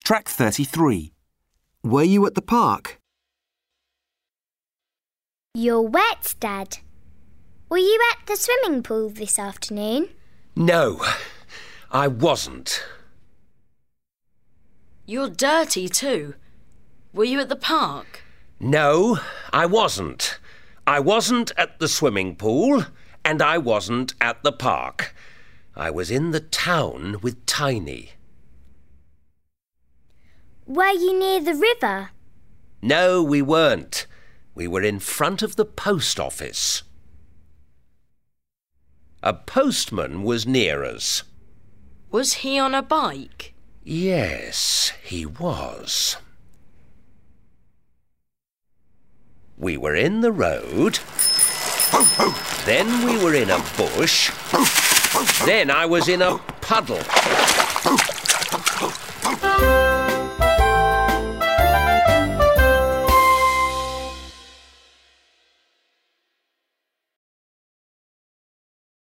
Track 33. Were you at the park? You're wet, Dad. Were you at the swimming pool this afternoon? No, I wasn't. You're dirty too. Were you at the park? No, I wasn't. I wasn't at the swimming pool, and I wasn't at the park. I was in the town with Tiny. Were you near the river? No, we weren't. We were in front of the post office. A postman was near us. Was he on a bike? Yes, he was. We were in the road. Then we were in a bush. Then I was in a puddle.